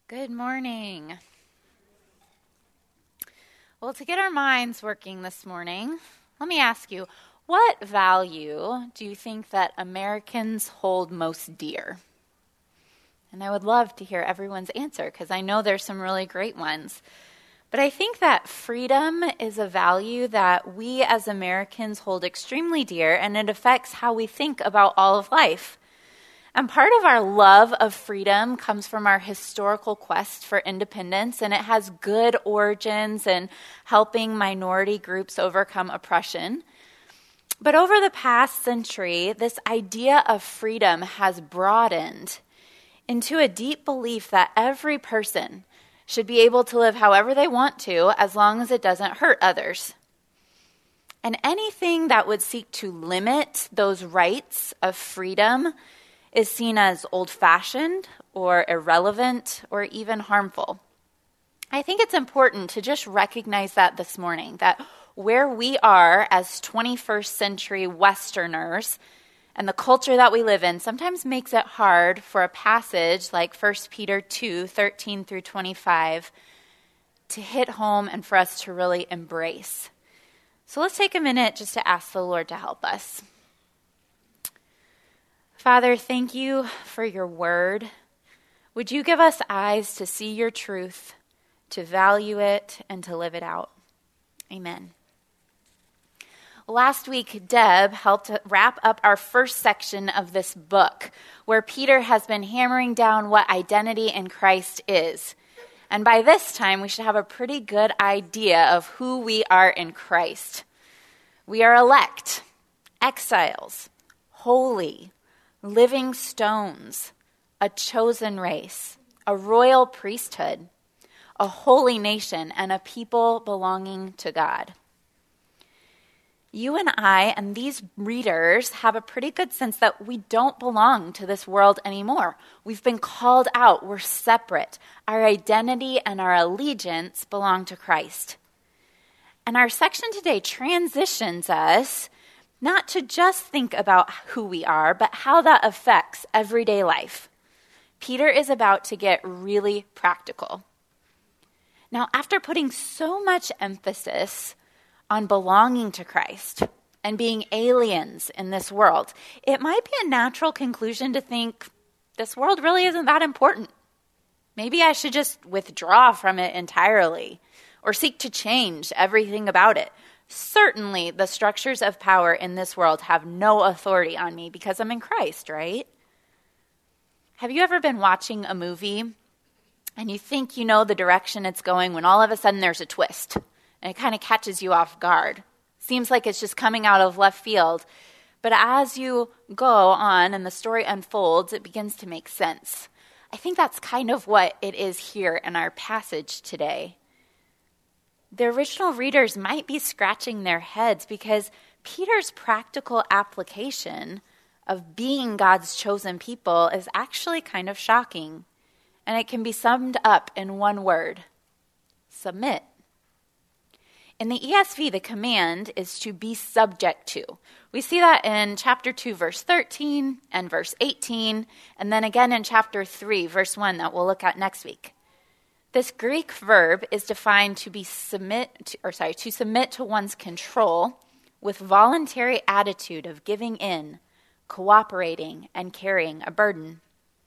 Good morning. Well, to get our minds working this morning, let me ask you, what value do you think that Americans hold most dear? And I would love to hear everyone's answer because I know there's some really great ones. But I think that freedom is a value that we as Americans hold extremely dear, and it affects how we think about all of life. And part of our love of freedom comes from our historical quest for independence, and it has good origins in helping minority groups overcome oppression. But over the past century, this idea of freedom has broadened into a deep belief that every person should be able to live however they want to, as long as it doesn't hurt others. And anything that would seek to limit those rights of freedom is seen as old-fashioned or irrelevant or even harmful. I think it's important to just recognize that this morning, that where we are as 21st century Westerners and the culture that we live in sometimes makes it hard for a passage like 1 Peter 2:13 through 25 to hit home and for us to really embrace. So let's take a minute just to ask the Lord to help us. Father, thank you for your word. Would you give us eyes to see your truth, to value it, and to live it out? Amen. Last week, Deb helped wrap up our first section of this book, where Peter has been hammering down what identity in Christ is. And by this time, we should have a pretty good idea of who we are in Christ. We are elect, exiles, holy, living stones, a chosen race, a royal priesthood, a holy nation, and a people belonging to God. You and I and these readers have a pretty good sense that we don't belong to this world anymore. We've been called out. We're separate. Our identity and our allegiance belong to Christ. And our section today transitions us not to just think about who we are, but how that affects everyday life. Peter is about to get really practical. Now, after putting so much emphasis on belonging to Christ and being aliens in this world, it might be a natural conclusion to think this world really isn't that important. Maybe I should just withdraw from it entirely or seek to change everything about it. Certainly, the structures of power in this world have no authority on me because I'm in Christ, right? Have you ever been watching a movie and you think you know the direction it's going when all of a sudden there's a twist and it kind of catches you off guard? Seems like it's just coming out of left field. But as you go on and the story unfolds, it begins to make sense. I think that's kind of what it is here in our passage today. The original readers might be scratching their heads because Peter's practical application of being God's chosen people is actually kind of shocking. And it can be summed up in one word: submit. In the ESV, the command is to be subject to. We see that in chapter 2, verse 13 and verse 18, and then again in chapter 3, verse 1 that we'll look at next week. This Greek verb is defined to submit to one's control with voluntary attitude of giving in, cooperating, and carrying a burden.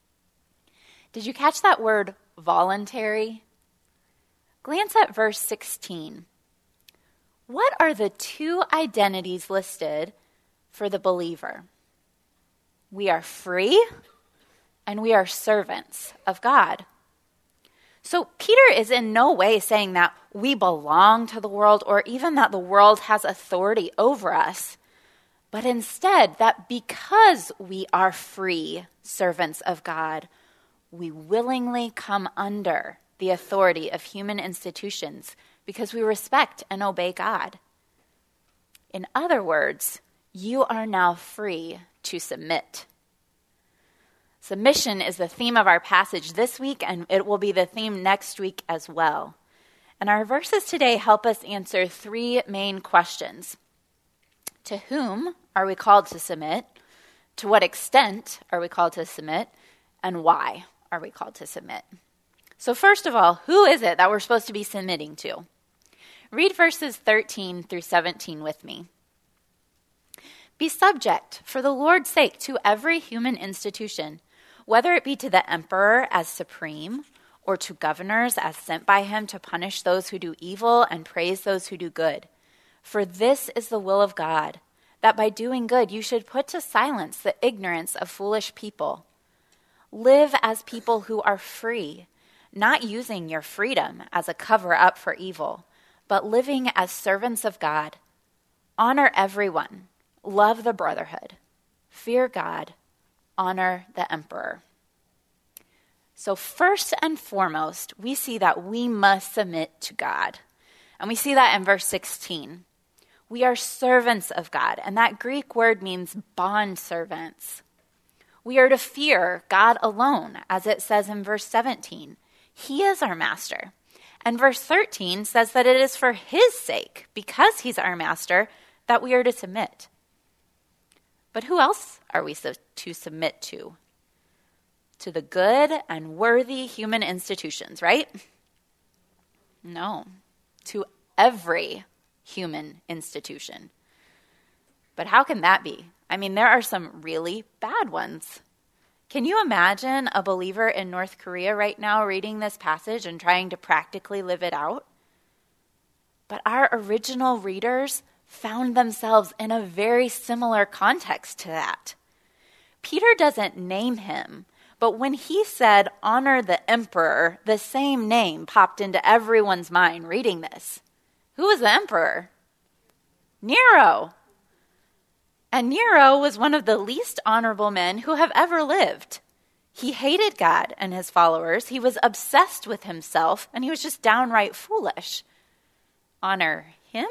Did you catch that word voluntary? Glance at verse 16. What are the two identities listed for the believer? We are free and we are servants of God. So Peter is in no way saying that we belong to the world or even that the world has authority over us, but instead that because we are free servants of God, we willingly come under the authority of human institutions because we respect and obey God. In other words, you are now free to submit. Submission is the theme of our passage this week, and it will be the theme next week as well. And our verses today help us answer three main questions. To whom are we called to submit? To what extent are we called to submit? And why are we called to submit? So first of all, who is it that we're supposed to be submitting to? Read verses 13 through 17 with me. Be subject, for the Lord's sake, to every human institution, whether it be to the emperor as supreme, or to governors as sent by him to punish those who do evil and praise those who do good. For this is the will of God, that by doing good you should put to silence the ignorance of foolish people. Live as people who are free, not using your freedom as a cover-up for evil, but living as servants of God. Honor everyone. Love the brotherhood. Fear God. Honor the emperor. So first and foremost, we see that we must submit to God. And we see that in verse 16. We are servants of God, and that Greek word means bond servants. We are to fear God alone, as it says in verse 17. He is our master. And verse 13 says that it is for his sake, because he's our master, that we are to submit. But who else are we to submit to? To the good and worthy human institutions, right? No, to every human institution. But how can that be? I mean, there are some really bad ones. Can you imagine a believer in North Korea right now reading this passage and trying to practically live it out? But our original readers found themselves in a very similar context to that. Peter doesn't name him, but when he said, honor the emperor, the same name popped into everyone's mind reading this. Who was the emperor? Nero. And Nero was one of the least honorable men who have ever lived. He hated God and his followers. He was obsessed with himself, and he was just downright foolish. Honor him?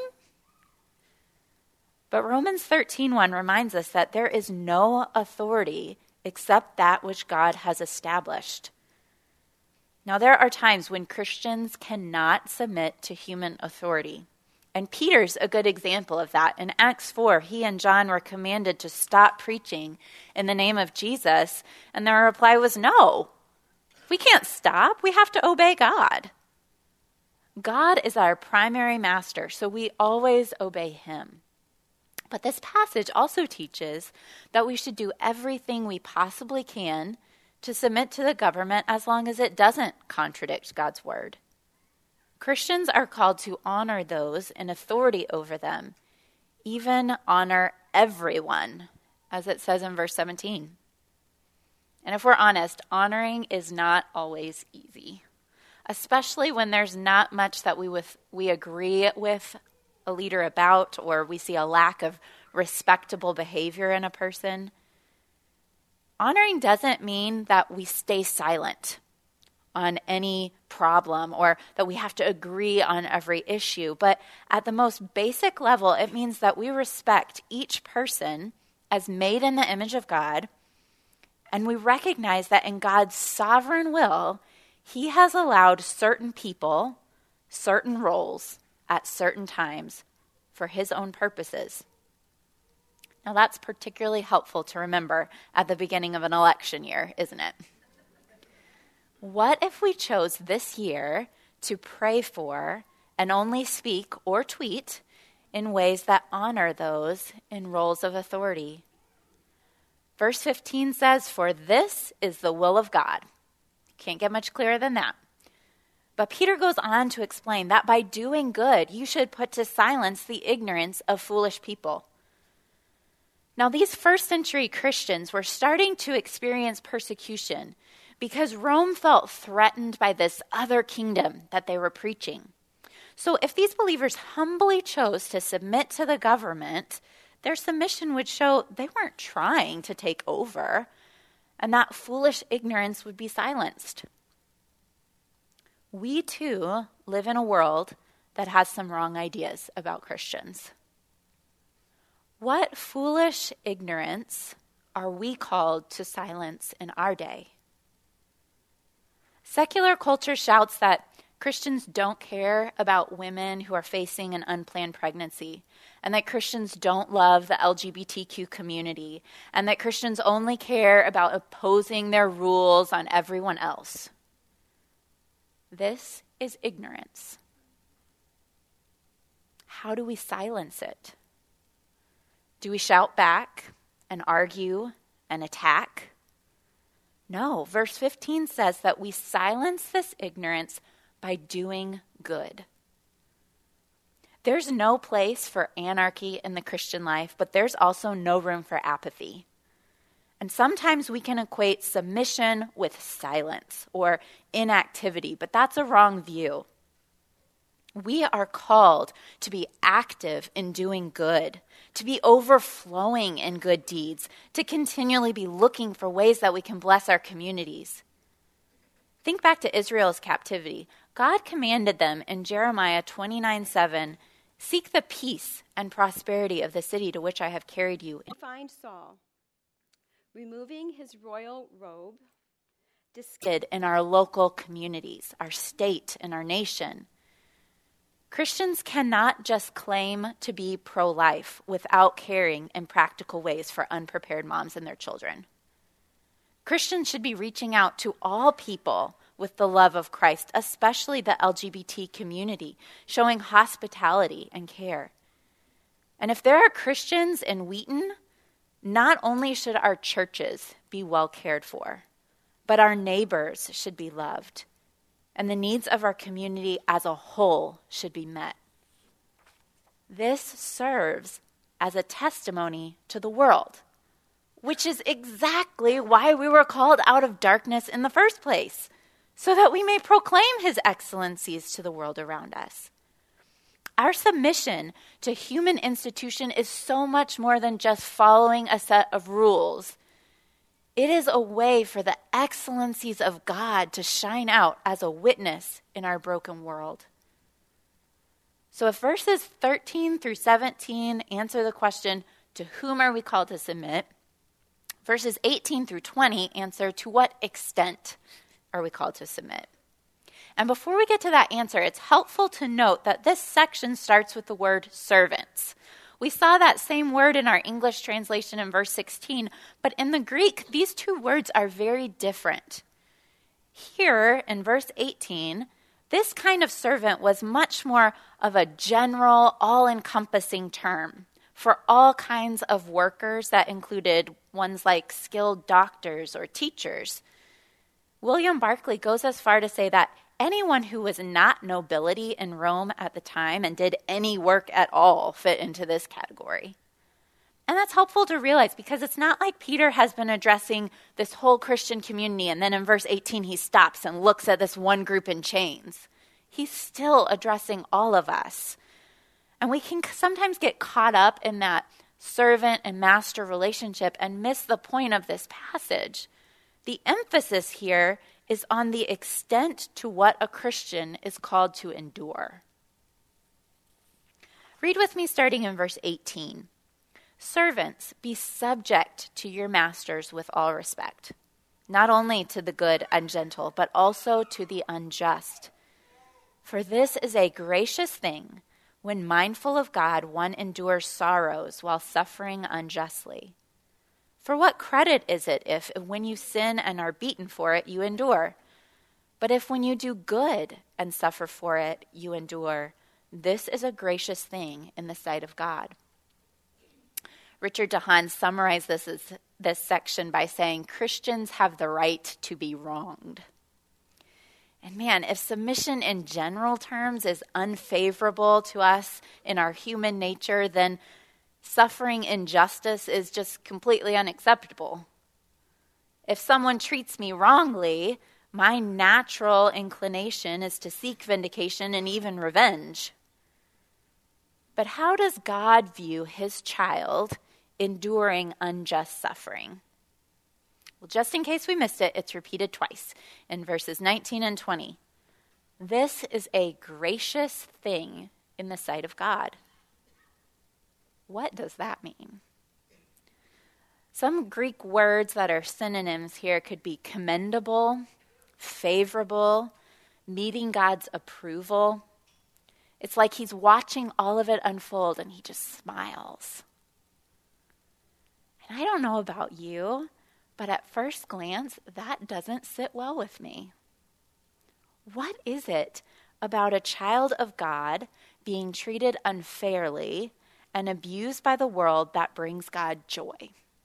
But Romans 13:1 reminds us that there is no authority except that which God has established. Now, there are times when Christians cannot submit to human authority. And Peter's a good example of that. In Acts 4, he and John were commanded to stop preaching in the name of Jesus, and their reply was, no, we can't stop. We have to obey God. God is our primary master, so we always obey him. But this passage also teaches that we should do everything we possibly can to submit to the government as long as it doesn't contradict God's word. Christians are called to honor those in authority over them, even honor everyone, as it says in verse 17. And if we're honest, honoring is not always easy, especially when there's not much that we agree with a leader about, or we see a lack of respectable behavior in a person. Honoring doesn't mean that we stay silent on any problem or that we have to agree on every issue. But at the most basic level, it means that we respect each person as made in the image of God, and we recognize that in God's sovereign will, he has allowed certain people, certain roles at certain times for his own purposes. Now, that's particularly helpful to remember at the beginning of an election year, isn't it? What if we chose this year to pray for and only speak or tweet in ways that honor those in roles of authority? Verse 15 says, for this is the will of God. Can't get much clearer than that. But Peter goes on to explain that by doing good, you should put to silence the ignorance of foolish people. Now, these first century Christians were starting to experience persecution because Rome felt threatened by this other kingdom that they were preaching. So if these believers humbly chose to submit to the government, their submission would show they weren't trying to take over, and that foolish ignorance would be silenced. We too live in a world that has some wrong ideas about Christians. What foolish ignorance are we called to silence in our day? Secular culture shouts that Christians don't care about women who are facing an unplanned pregnancy, and that Christians don't love the LGBTQ community, and that Christians only care about opposing their rules on everyone else. This is ignorance. How do we silence it? Do we shout back and argue and attack? No, verse 15 says that we silence this ignorance by doing good. There's no place for anarchy in the Christian life, but there's also no room for apathy. And sometimes we can equate submission with silence or inactivity, but that's a wrong view. We are called to be active in doing good, to be overflowing in good deeds, to continually be looking for ways that we can bless our communities. Think back to Israel's captivity. God commanded them in Jeremiah 29:7, "Seek the peace and prosperity of the city to which I have carried you." Find Saul, removing his royal robe, in our local communities, our state, and our nation. Christians cannot just claim to be pro-life without caring in practical ways for unprepared moms and their children. Christians should be reaching out to all people with the love of Christ, especially the LGBT community, showing hospitality and care. And if there are Christians in Wheaton, not only should our churches be well cared for, but our neighbors should be loved, and the needs of our community as a whole should be met. This serves as a testimony to the world, which is exactly why we were called out of darkness in the first place, so that we may proclaim his excellencies to the world around us. Our submission to human institution is so much more than just following a set of rules. It is a way for the excellencies of God to shine out as a witness in our broken world. So if verses 13 through 17 answer the question, to whom are we called to submit? Verses 18 through 20 answer, to what extent are we called to submit? And before we get to that answer, it's helpful to note that this section starts with the word servants. We saw that same word in our English translation in verse 16, but in the Greek, these two words are very different. Here, in verse 18, this kind of servant was much more of a general, all-encompassing term for all kinds of workers that included ones like skilled doctors or teachers. William Barclay goes as far to say that anyone who was not nobility in Rome at the time and did any work at all fit into this category. And that's helpful to realize because it's not like Peter has been addressing this whole Christian community and then in verse 18 he stops and looks at this one group in chains. He's still addressing all of us. And we can sometimes get caught up in that servant and master relationship and miss the point of this passage. The emphasis here is on the extent to what a Christian is called to endure. Read with me starting in verse 18. Servants, be subject to your masters with all respect, not only to the good and gentle, but also to the unjust. For this is a gracious thing, when mindful of God, one endures sorrows while suffering unjustly. For what credit is it if, when you sin and are beaten for it, you endure? But if when you do good and suffer for it, you endure, this is a gracious thing in the sight of God. Richard DeHaan summarized this section by saying, Christians have the right to be wronged. And man, if submission in general terms is unfavorable to us in our human nature, then suffering injustice is just completely unacceptable. If someone treats me wrongly, my natural inclination is to seek vindication and even revenge. But how does God view his child enduring unjust suffering? Well, just in case we missed it, it's repeated twice in verses 19 and 20. This is a gracious thing in the sight of God. What does that mean? Some Greek words that are synonyms here could be commendable, favorable, meeting God's approval. It's like he's watching all of it unfold and he just smiles. And I don't know about you, but at first glance, that doesn't sit well with me. What is it about a child of God being treated unfairly and abused by the world that brings God joy?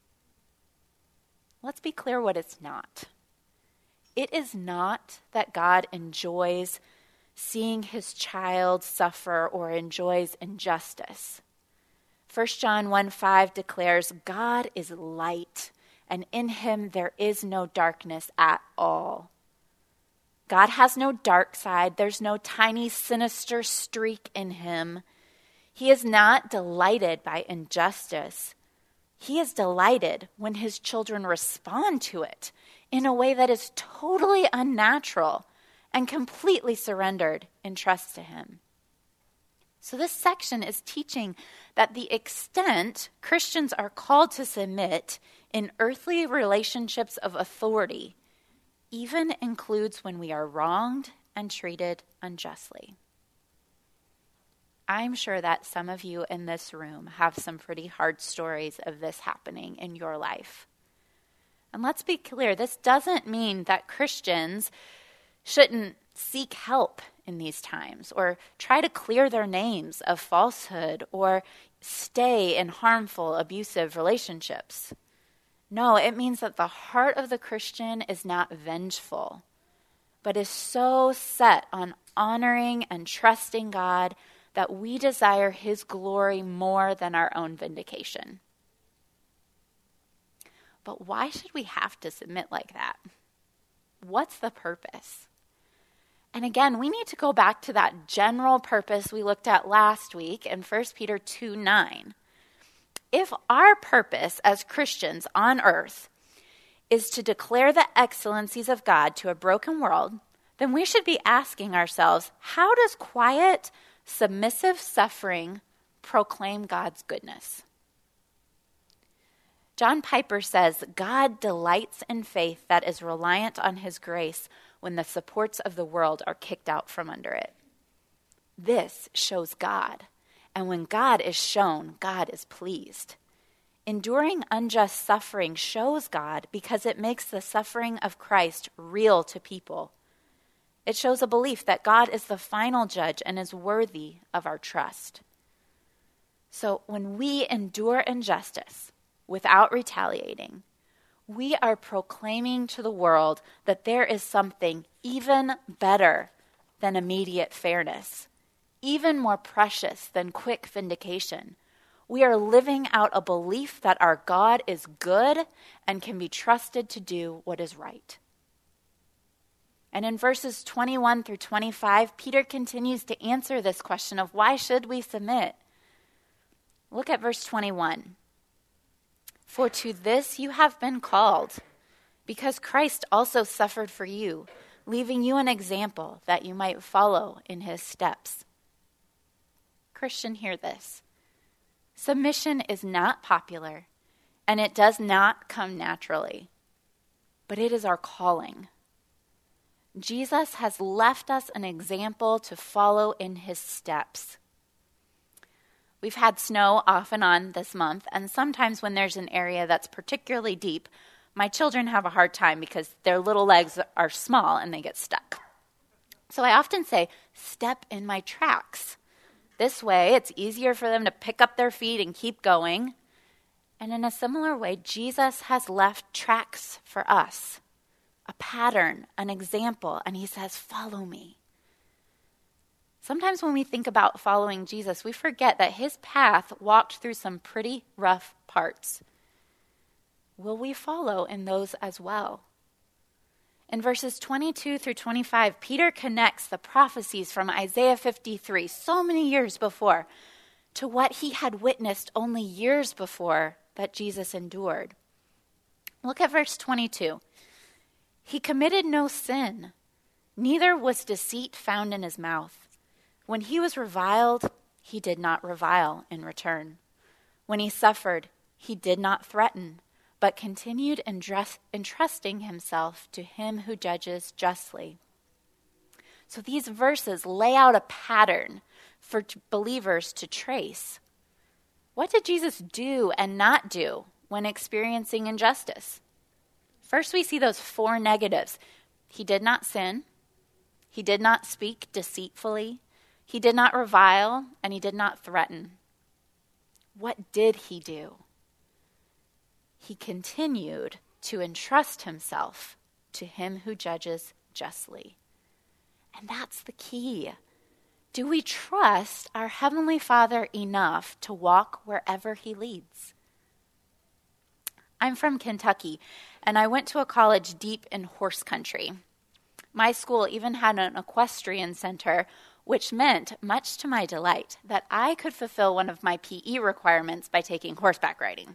Let's be clear what it's not. It is not that God enjoys seeing his child suffer or enjoys injustice. 1 John 1:5 declares, God is light, and in him there is no darkness at all. God has no dark side. There's no tiny sinister streak in him. He is not delighted by injustice. He is delighted when his children respond to it in a way that is totally unnatural and completely surrendered in trust to him. So this section is teaching that the extent Christians are called to submit in earthly relationships of authority even includes when we are wronged and treated unjustly. I'm sure that some of you in this room have some pretty hard stories of this happening in your life. And let's be clear, this doesn't mean that Christians shouldn't seek help in these times or try to clear their names of falsehood or stay in harmful, abusive relationships. No, it means that the heart of the Christian is not vengeful, but is so set on honoring and trusting God that we desire his glory more than our own vindication. But why should we have to submit like that? What's the purpose? And again, we need to go back to that general purpose we looked at last week in 1 Peter 2:9. If our purpose as Christians on earth is to declare the excellencies of God to a broken world, then we should be asking ourselves, how does quiet, submissive suffering proclaim God's goodness? John Piper says, God delights in faith that is reliant on his grace when the supports of the world are kicked out from under it. This shows God, and when God is shown, God is pleased. Enduring unjust suffering shows God because it makes the suffering of Christ real to people. It shows a belief that God is the final judge and is worthy of our trust. So when we endure injustice without retaliating, we are proclaiming to the world that there is something even better than immediate fairness, even more precious than quick vindication. We are living out a belief that our God is good and can be trusted to do what is right. And in verses 21 through 25, Peter continues to answer this question of why should we submit? Look at verse 21. For to this you have been called, because Christ also suffered for you, leaving you an example that you might follow in his steps. Christian, hear this. Submission is not popular, and it does not come naturally, but it is our calling. Jesus has left us an example to follow in his steps. We've had snow off and on this month, and sometimes when there's an area that's particularly deep, my children have a hard time because their little legs are small and they get stuck. So I often say, step in my tracks. This way, it's easier for them to pick up their feet and keep going. And in a similar way, Jesus has left tracks for us, a pattern, an example, and he says, follow me. Sometimes when we think about following Jesus, we forget that his path walked through some pretty rough parts. Will we follow in those as well? In verses 22 through 25, Peter connects the prophecies from Isaiah 53, so many years before, to what he had witnessed only years before that Jesus endured. Look at verse 22. He committed no sin, neither was deceit found in his mouth. When he was reviled, he did not revile in return. When he suffered, he did not threaten, but continued entrusting himself to him who judges justly. So these verses lay out a pattern for believers to trace. What did Jesus do and not do when experiencing injustice? First, we see those four negatives. He did not sin. He did not speak deceitfully. He did not revile, and he did not threaten. What did he do? He continued to entrust himself to him who judges justly. And that's the key. Do we trust our Heavenly Father enough to walk wherever he leads? I'm from Kentucky, and I went to a college deep in horse country. My school even had an equestrian center, which meant, much to my delight, that I could fulfill one of my PE requirements by taking horseback riding.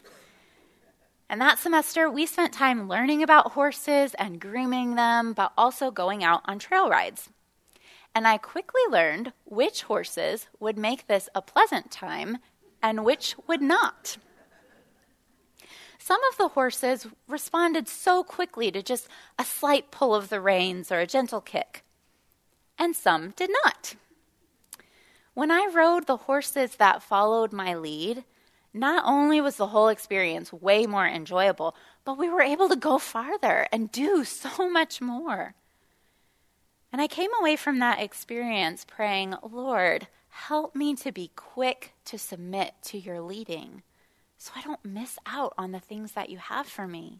And that semester, we spent time learning about horses and grooming them, but also going out on trail rides. And I quickly learned which horses would make this a pleasant time and which would not. Some of the horses responded so quickly to just a slight pull of the reins or a gentle kick, and some did not. When I rode the horses that followed my lead, not only was the whole experience way more enjoyable, but we were able to go farther and do so much more. And I came away from that experience praying, Lord, help me to be quick to submit to your leading so I don't miss out on the things that you have for me.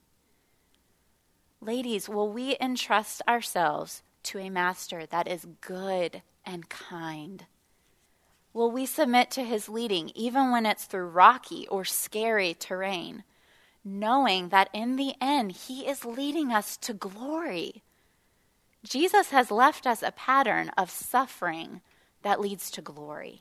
Ladies, will we entrust ourselves to a master that is good and kind? Will we submit to his leading even when it's through rocky or scary terrain, knowing that in the end he is leading us to glory? Jesus has left us a pattern of suffering that leads to glory.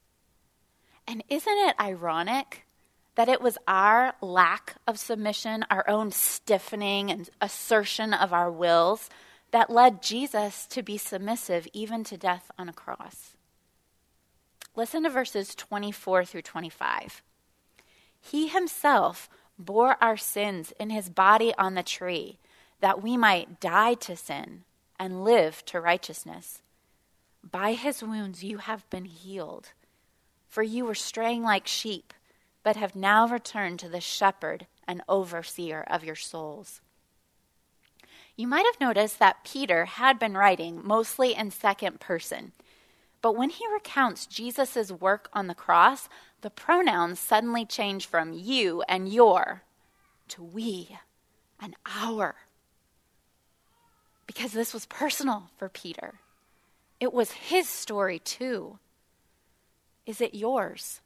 And isn't it ironic that it was our lack of submission, our own stiffening and assertion of our wills, that led Jesus to be submissive even to death on a cross? Listen to verses 24 through 25. He himself bore our sins in his body on the tree, that we might die to sin and live to righteousness. By his wounds you have been healed, for you were straying like sheep, but have now returned to the shepherd and overseer of your souls. You might have noticed that Peter had been writing mostly in second person, but when he recounts Jesus' work on the cross, the pronouns suddenly change from you and your to we and our. Because this was personal for Peter. It was his story too. Is it yours?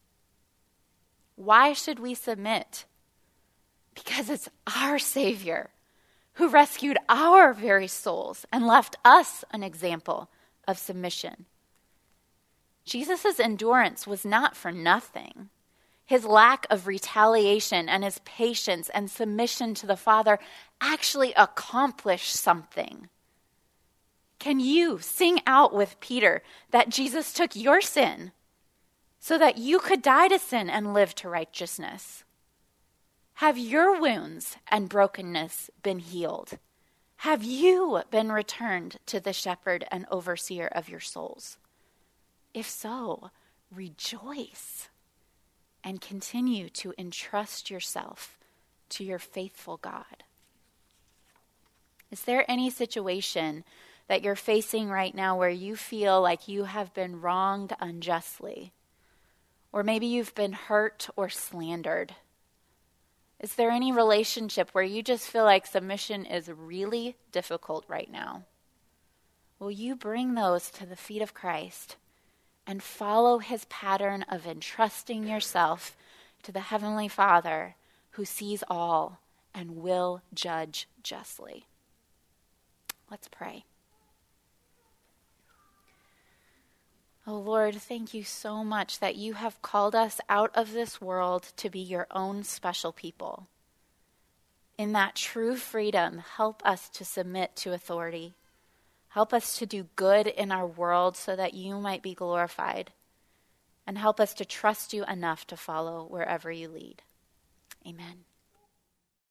Why should we submit? Because it's our Savior who rescued our very souls and left us an example of submission. Jesus' endurance was not for nothing. His lack of retaliation and his patience and submission to the Father actually accomplished something. Can you sing out with Peter that Jesus took your sin so that you could die to sin and live to righteousness? Have your wounds and brokenness been healed? Have you been returned to the shepherd and overseer of your souls? If so, rejoice and continue to entrust yourself to your faithful God. Is there any situation that you're facing right now where you feel like you have been wronged unjustly? Or maybe you've been hurt or slandered? Is there any relationship where you just feel like submission is really difficult right now? Will you bring those to the feet of Christ and follow his pattern of entrusting yourself to the Heavenly Father who sees all and will judge justly? Let's pray. Oh Lord, thank you so much that you have called us out of this world to be your own special people. In that true freedom, help us to submit to authority. Help us to do good in our world so that you might be glorified. And help us to trust you enough to follow wherever you lead. Amen.